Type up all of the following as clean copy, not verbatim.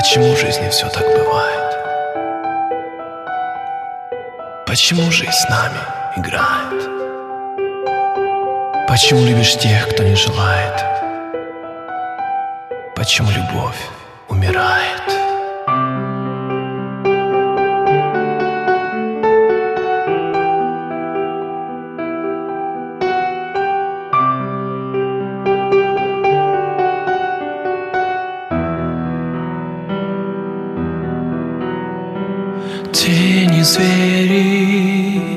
Почему в жизни все так бывает? Почему жизнь с нами играет? Почему любишь тех, кто не желает? Почему любовь умирает? Тени звери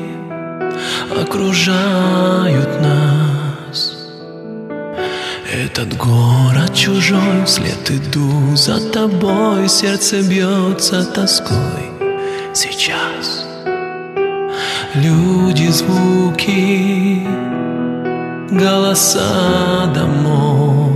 окружают нас. Этот город чужой, вслед иду за тобой. Сердце бьется тоской сейчас. Люди, звуки, голоса домов.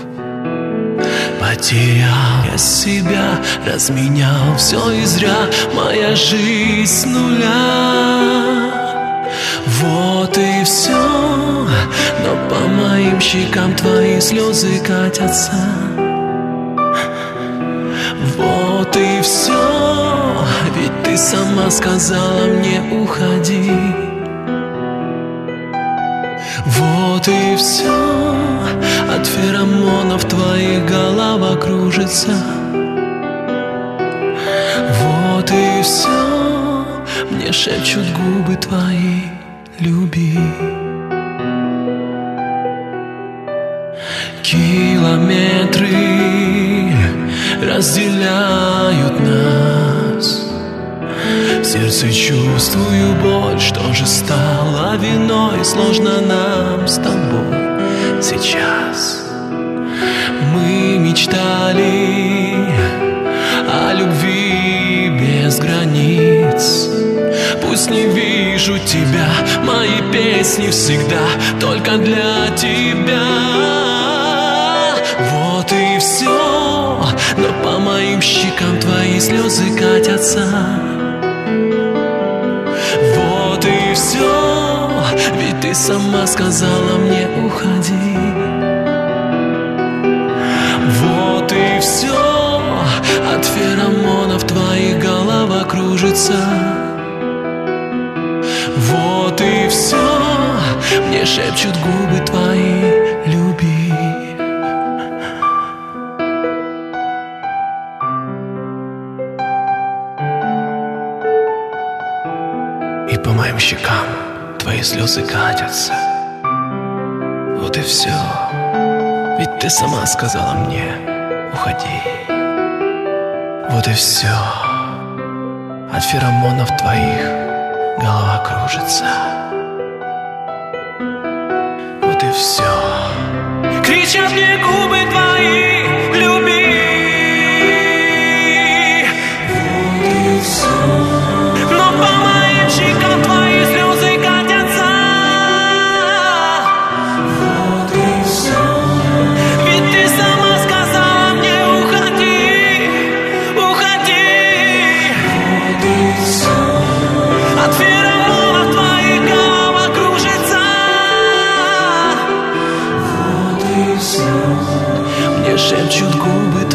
Потерял я себя, разменял все и зря. Моя жизнь с нуля. Вот и все. Но по моим щекам твои слезы катятся. Вот и все. Ведь ты сама сказала мне уходи. Вот и все. От феромонов твоих голова кружится. Вот и все. Мне шепчут губы твои: люби. Километры разделяют нас. В сердце чувствую боль. Что же стало виной? Сложно нам с тобой сейчас. Мы мечтали о любви без границ. Пусть не вижу тебя, мои песни всегда только для тебя. Вот и все. Но по моим щекам твои слезы катятся. Вот и все. Ведь ты сама сказала мне уходи. Вот и все. От феромонов твоих голова кружится. Вот и все. Мне шепчут губы твои: люби. И по моим щекам твои слезы катятся. Вот и все. Ведь ты сама сказала мне уходи. Вот и все. От феромонов твоих голова кружится. Вот и все. Кричат мне губы твои: люби. Вот и все. Но по моим щекам твои слезы катятся. Вот и все. Ведь ты сама сказала мне уходи. Уходи. Вот и все. От феромонов твоих голова кружится. Вот и все. Мне шепчут губы